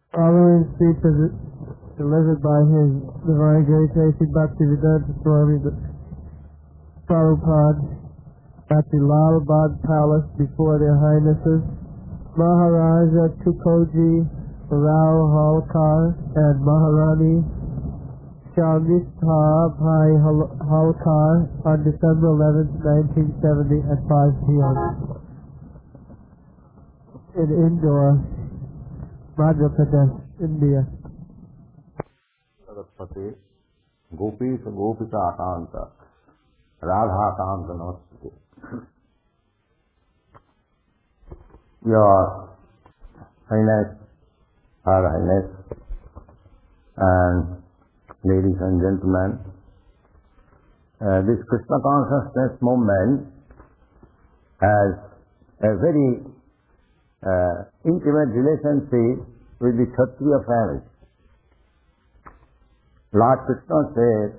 Following speech is delivered by His Divine Grace A.C. Bhaktivedanta Swami Prabhupada at the Lal Bagh Palace before Their Highnesses Maharaja Tukoji Rao Holkar and Maharani Shamistha Bhai Holkar on December 11, 1970 at 5 p.m. in Indore, Madhya Pradesh, India. Saraswati, Gopis Gopika Kanta, Radha Kanta Namaste. Your Highness, Her Highness, and ladies and gentlemen, this Krishna consciousness movement has a very intimate relationship with the Kshatriya family. Lord Krishna said,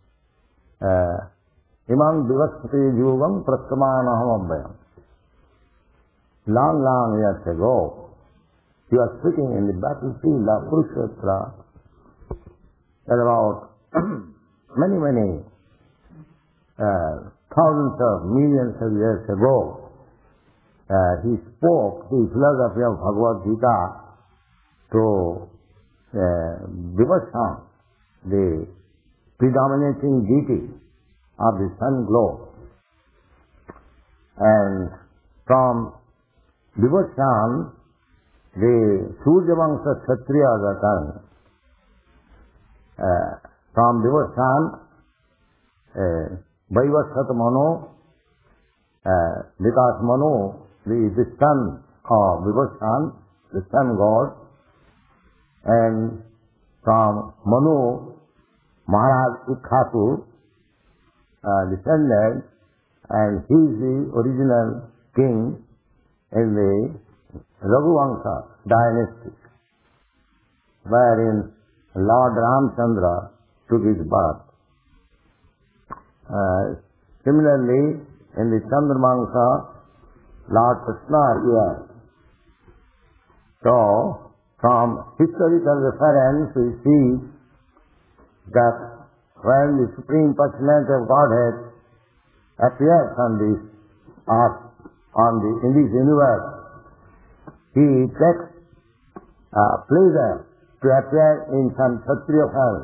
Imam Vivasati Yugam Praskamanaham Abhayam. Long years ago, he was sitting in the battlefield of Kurukshetra. There about many thousands of millions of years ago, he spoke the philosophy of Bhagavad Gita to Vivasam, the predominating deity of the sun globe. And from Vivasam, the Suryavamsa Kshatriyas are turned. From Vivasam, Vaivasat Mano, Vikas Mano, the son of Vivasam, the sun god, and from Manu, Maharaj Ikkhatu, descended, and he is the original king in the Raghuvamsa dynasty, wherein Lord Ramchandra took his birth. Similarly, in the Chandramangsa, Lord Krishna appeared. So, from historical reference, we see that when the Supreme Personality of Godhead appears on this earth, in this universe, he takes pleasure to appear in some Kshatriya family.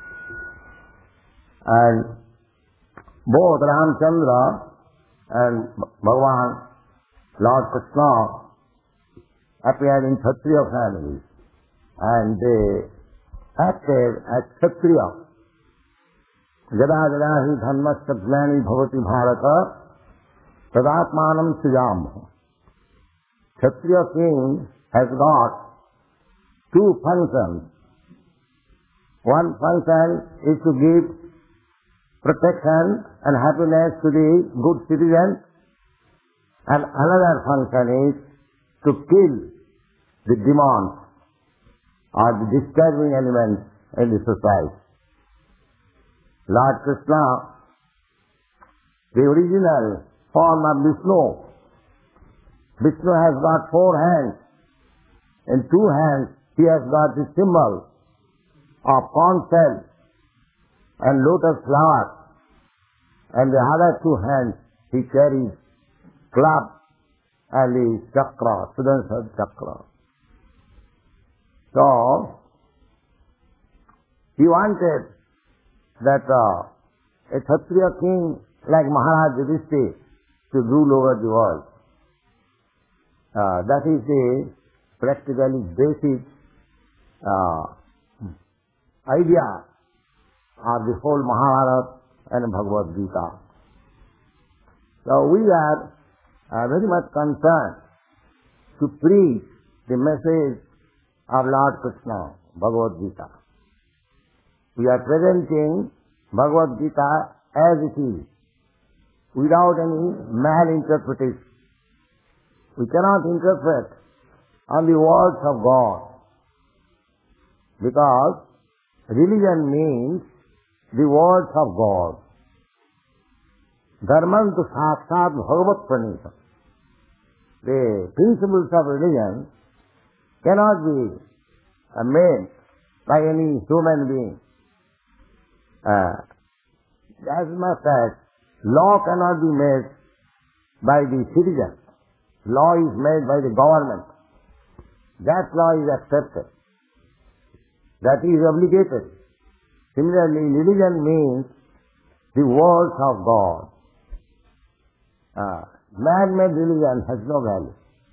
And both Ramchandra and Bhagavan, Lord Krishna, appeared in Kshatriya families, and they acted as Kshatriya. Jada jada hi dhanmasya glani bhavati bharata tadatmanam sujam. Kshatriya king has got two functions. One function is to give protection and happiness to the good citizens, and another function is to kill the demons or the disturbing elements in the society. Lord Krishna, the original form of Vishnu, Vishnu has got 4 hands. In 2 hands he has got the symbol of corn shell and lotus flower, and the other 2 hands he carries club and the chakra, Sudarshan chakra. So, he wanted that a Kshatriya king like Maharaj Yudhishthira should rule over the world. That is the practically basic idea of the whole Mahabharata and Bhagavad Gita. So we are very much concerned to preach the message of Lord Krishna, Bhagavad Gita. We are presenting Bhagavad Gita as it is, without any malinterpretation. We cannot interpret on the words of God, because religion means the words of God. Dharman tu sakshat bhagavat pranita. The principles of religion cannot be made by any human being. As much as law cannot be made by the citizen, law is made by the government. That law is accepted. That is obligated. Similarly, religion means the words of God. Man-made religion has no value.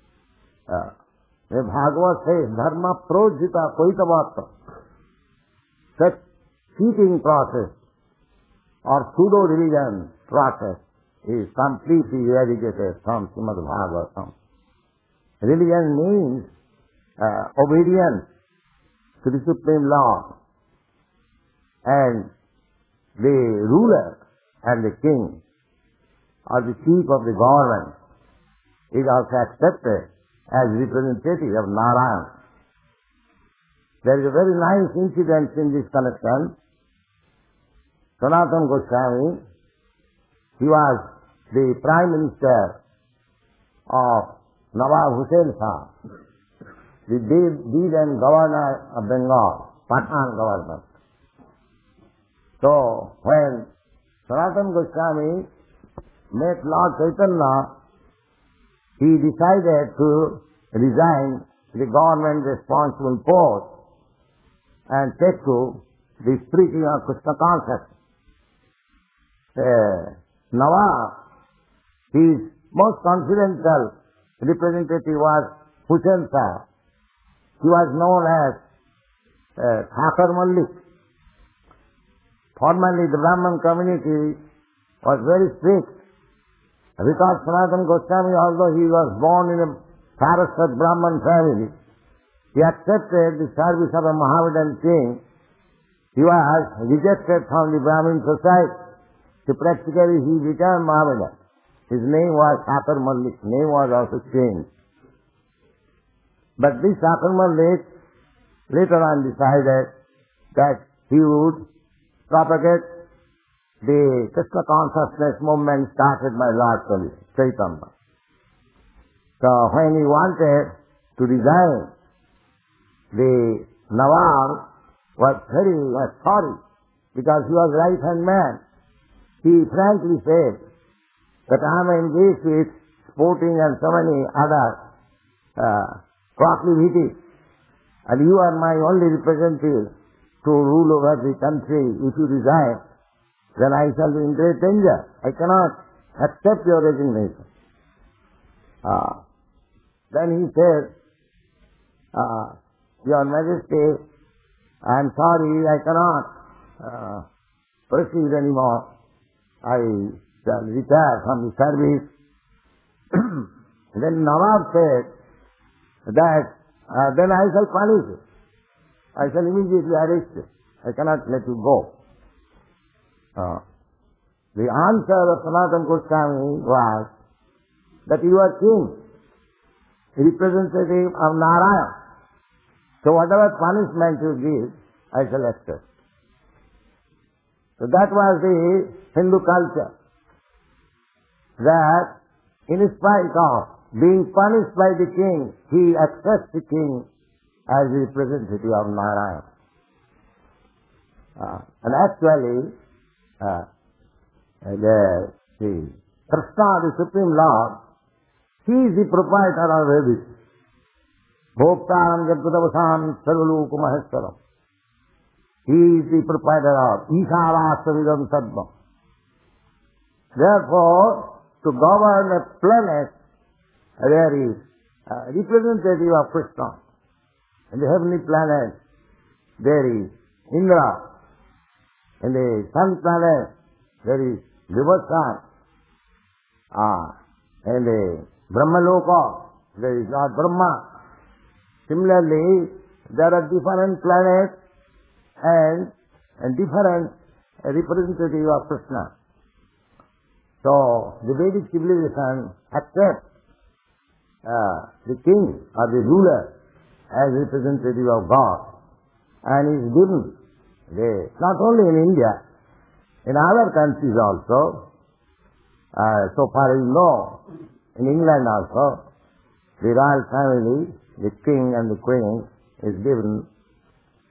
Bhagavad says, dharma projita koitavata. Such cheating process or pseudo-religion process is completely eradicated from Srimad Bhagavatam. Religion means obedience to the Supreme Lord, and the ruler and the king or the chief of the government is also accepted as representative of Narayana. There is a very nice incident in this connection. Sanatana Goswami, he was the Prime Minister of Nawab Hussain Shah, the deed and governor of Bengal, Pathan government. So, when Sanatana Goswami met Lord Chaitanya, he decided to resign the government responsible post and take to the preaching of Krishna consciousness. Nawab, his most confidential representative was Hussain Shah. He was known as Thakar Mallik. Formerly the Brahman community was very strict because Sanatana Goswami, although he was born in a Saraswat Brahman family, he accepted the service of a Mohammedan king. He was rejected from the Brahmin society. So practically he became Mohammedan. His name was Thakar Mallik. Name was also changed. But this Thakar Mallik later on decided that he would propagate the Krishna consciousness movement started by Lord Chaitanya. So when he wanted to resign, the Nawab was very sorry because he was right-hand man. He frankly said that I am engaged with sporting and so many other proclivities, and you are my only representative to rule over the country. If you resign, then I shall be in great danger. I cannot accept your resignation. Then he said, Your Majesty, I am sorry, I cannot proceed anymore. I shall retire from the service. Then Nawab said that then I shall punish you. I shall immediately arrest you. I cannot let you go. The answer of Sanatana Goswami was that you are king, representative of Narayana. So whatever punishment you give, I shall accept. So that was the Hindu culture, that in spite of being punished by the king, he accepts the king as the representative of Narayana. And actually, the Krishna, the Supreme Lord, he is the proprietor of everything. Bhoktaram Jagdavasam Sarvaluka Maheshwaram. He is the proprietor of Isharastamidam Sadma. Therefore, to govern a planet, there is a representative of Krishna. In the heavenly planet, there is Indra. In the sun planet, there is Vivasvan. In the Brahmaloka, there is Lord Brahma. Similarly, there are different planets and different representatives of Krishna. So, the Vedic civilization accepts the king or the ruler as representative of God, and is given not only in India, in other countries also. So far as you know, in England also, the royal family, the king and the queen, is given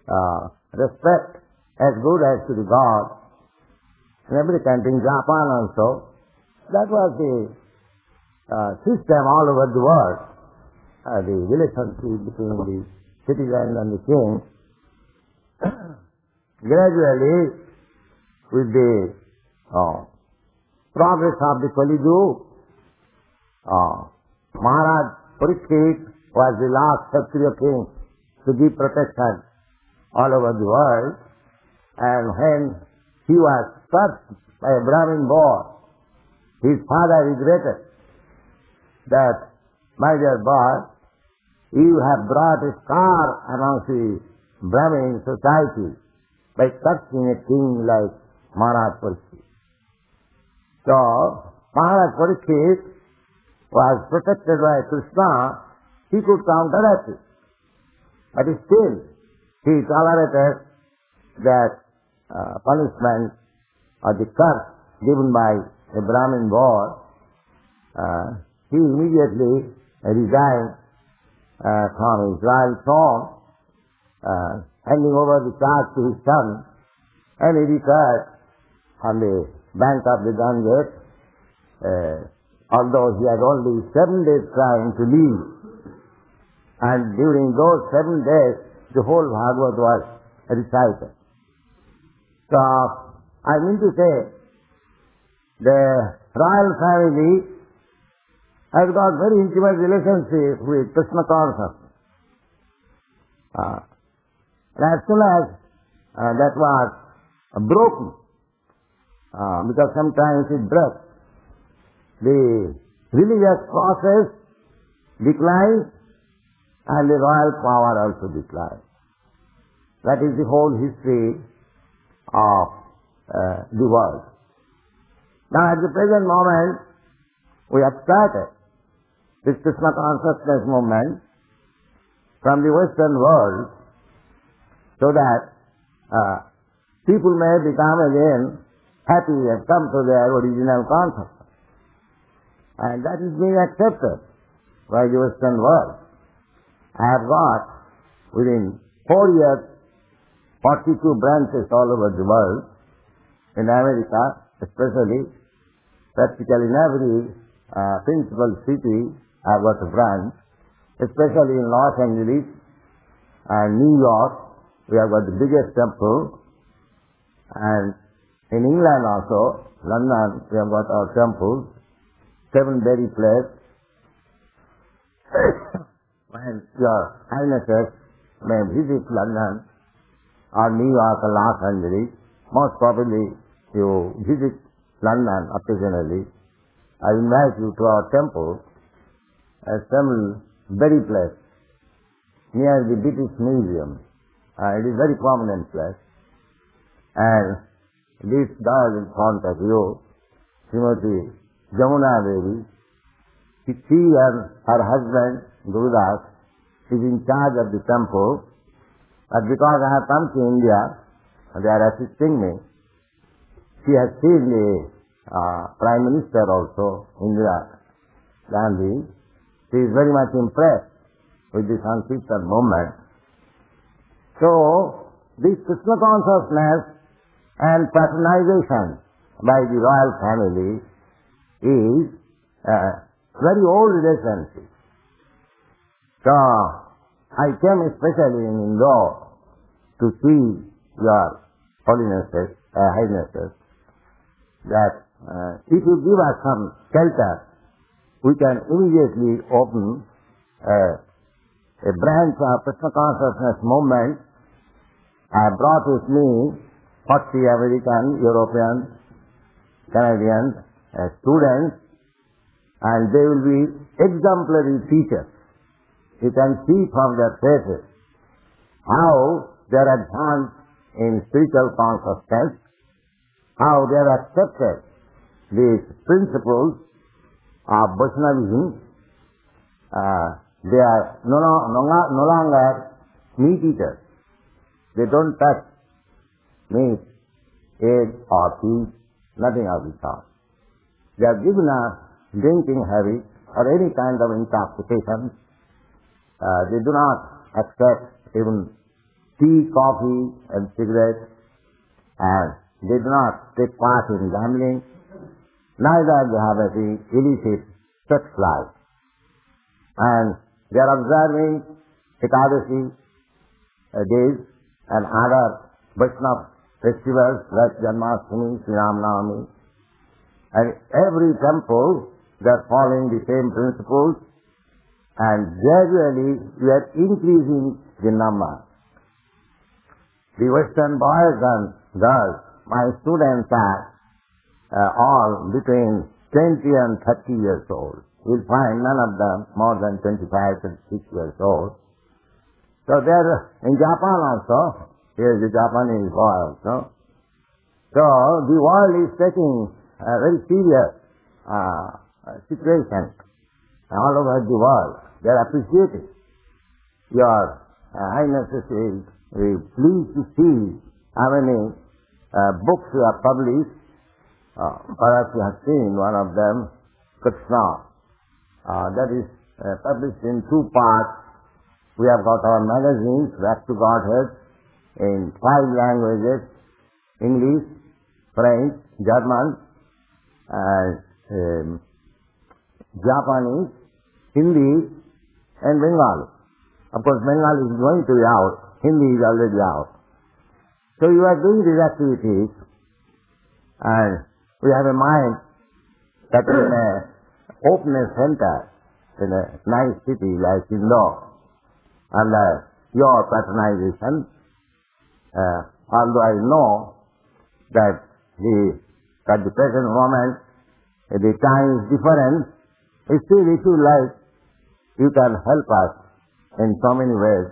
respect as good as to the God. In every country, in Japan also, that was the system all over the world. The relationship between the citizen and the king. Gradually, with the progress of the Kali Yuga, Maharaj Parikshit was the last Kshatriya king to give protection all over the world, and when he was touched by a Brahmin boy, his father regretted that, my dear boy, you have brought a scar amongst the Brahmin society by touching a king like Maharaj Parikshit. So, Maharaj Parikshit was protected by Krishna, he could counteract it. But still, he tolerated that punishment or the curse given by a Brahmin boy. He immediately resigned from his royal throne, handing over the charge to his son, and he retired on the bank of the Ganges, although he had only 7 days time to leave. And during those 7 days, the whole Bhagavad was recited. So, I mean to say, the royal family has got very intimate relationship with Krishna consciousness. And as soon as that was broken, because sometimes it breaks, the religious process declines and the royal power also declines. That is the whole history of the world. Now at the present moment, we have started this Krishna consciousness movement from the Western world so that people may become again happy and come to their original consciousness. And that is being accepted by the Western world. I have got, within 4 years, 42 branches all over the world. In America, especially, practically in every principal city, I have got a branch. Especially in Los Angeles and New York, we have got the biggest temple. And in England also, London, we have got our temples. 7 very places. When your Highnesses may visit London or New York or Los Angeles, most probably you visit London occasionally. I invite you to our temple, a very place near the British Museum. It is a very prominent place. And this girl in front of you, Srimati Jamuna Devi, she and her husband, Gurudas, is in charge of the temple. But because I have come to India, they are assisting me. She has seen the Prime Minister also, Indira Gandhi. She is very much impressed with this Sankirtan movement. So, this Krishna consciousness and patronization by the royal family is a very old relationship. So, I came especially in Indore to see your Holinesses, Highnesses, that if you give us some shelter, we can immediately open a branch of Krishna consciousness movement. I brought with me 40 American, European, Canadian students, and they will be exemplary teachers. You can see from their faces how they are advanced in spiritual consciousness, how they have accepted these principles of Vaishnavism. They are no longer meat eaters. They don't touch meat, egg or fish, nothing of the sort. They are given a drinking habit or any kind of intoxication. They do not accept even tea, coffee and cigarettes, and they do not take part in gambling, neither they have any illicit sex life. And they are observing Ekadashi days and other Vaishnava festivals like Janmashtami, Sri Ram Navami. And every temple they are following the same principles, and gradually we are increasing the number. The Western boys and girls, my students are all between 20 and 30 years old. You'll find none of them more than 25, 26 years old. So they're in Japan also. Here's the Japanese boy also. So the world is taking a very serious situation all over the world. They're appreciating. Your Highnesses is pleased to see how many books you have published. Perhaps you have seen one of them, Krishna. That is published in 2 parts. We have got our magazines, Back to Godhead, in 5 languages: English, French, German, and Japanese, Hindi, and Bengali. Of course, Bengali is going to be out. Hindi is already out. So you are doing these activities, and we have a mind that in an open center, in a nice city like Indore, under your patronization, although I know that at the present moment the time is different, still if you like, you can help us in so many ways.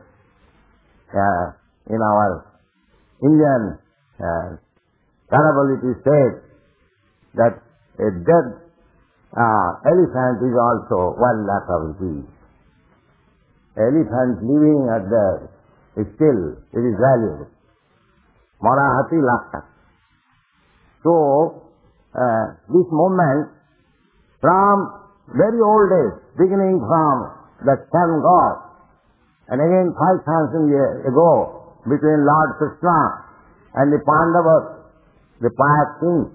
In our Indian parable it is said that a dead elephant is also 1 lakh of rupees. Elephant living at dead is still, it is valuable. Marahati lakha. So, this movement from very old days, beginning from the sun god, and again 5,000 years ago, between Lord Krishna and the Pandavas, the pious kings.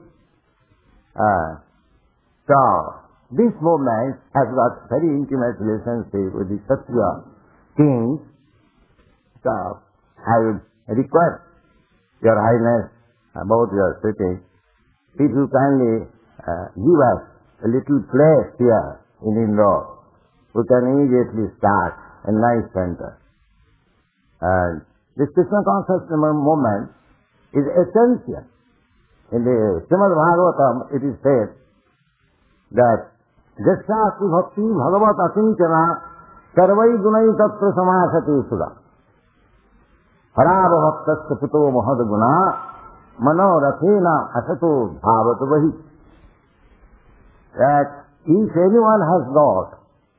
So, this movement has got very intimate relationship with the Kshatriya kings. So, I would request Your Highness, both your sitting, if you kindly give us a little place here in Indore, we can immediately start a nice center. And this Krishna consciousness movement is essential. In the Srimad Bhagavatam it is said that Jasyasti bhakti bhagavat asinchana sarvai gunai tatra samasati sudha harava bhaktasya puto mahad guna manorathena asato bhavat vahi. That if anyone has got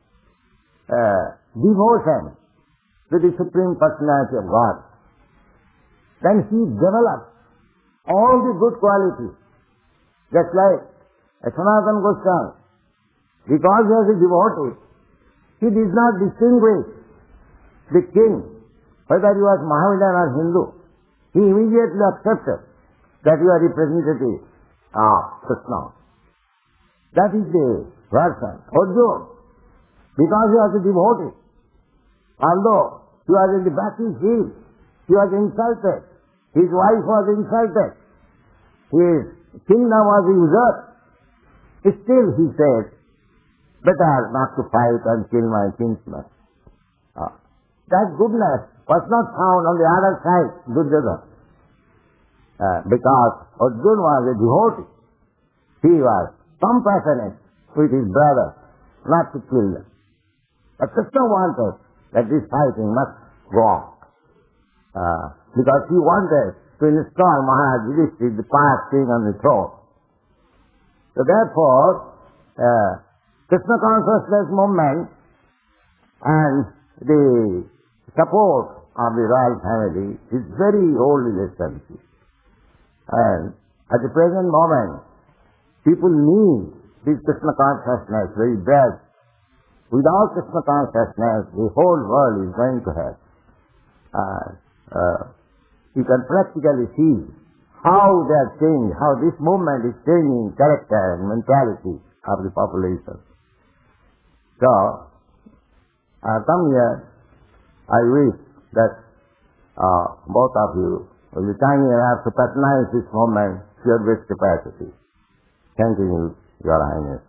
devotion to the Supreme Personality of God, then he develops all the good qualities. Just like Sanatana Goswami, because he was a devotee, he did not distinguish the king, whether he was Mohammedan or Hindu. He immediately accepted that you are representative of Krishna. That is the version. Arjuna, because he was a devotee, although he was in the battlefield, he was insulted, his wife was insulted, his kingdom was usurped, still he said, better not to fight and kill my kinsman. That goodness was not found on the other side, Duryodhana. Because Arjuna was a devotee, he was compassionate with his brother, not to kill them. But Krishna wanted that this fighting must go on. Because he wanted to install Maharaj Yudhishthira, the pious king, on the throne. So therefore, Krishna consciousness movement and the support of the royal family is very old relationship. And at the present moment, people need this Krishna consciousness very bad. Without Krishna consciousness, the whole world is going to hell. you can practically see how they are changed, how this movement is changing character and mentality of the population. So, I come here, I wish that both of you will be kind enough to patronize this movement to your best capacity. Thank you, Your Highness.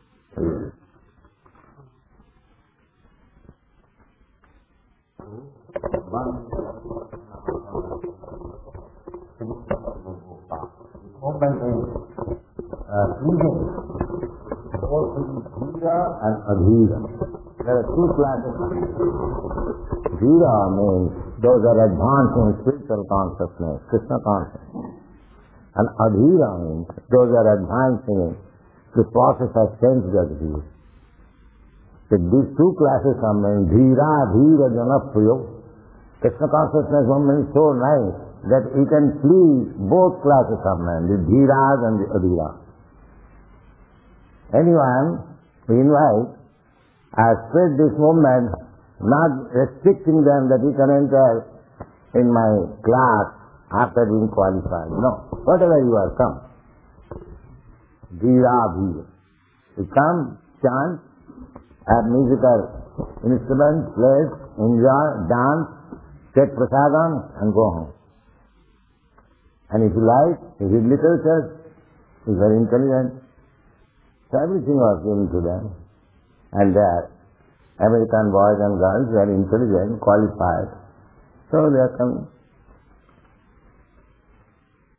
Movement is pleasing, both Dhira and Adhira. There are two classes. Dhira means those are advanced in spiritual consciousness, Krishna consciousness. And Adhira means those are advancing in the process of sense judgment. So these two classes are named Dhira, Dhira, Janapriyo. Krishna consciousness movement is so nice that he can please both classes of men, the Dhiras and the Adhiras. Anyone we invite, I spread this movement, not restricting them that he can enter in my class after being qualified. No, whatever you are, come. Dhira, Dhira. You come, chant, have musical instruments, play, enjoy, dance, take prasadam and go home. And if you like, you read literature, he's very intelligent. So everything was given to them. And they are American boys and girls, very intelligent, qualified. So they are coming.